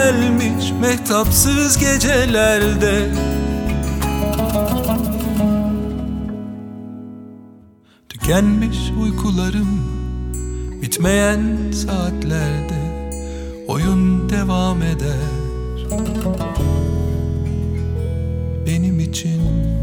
gelmiş mehtapsız gecelerde. Tükenmiş uykularım bitmeyen saatlerde, oyun devam eder benim için.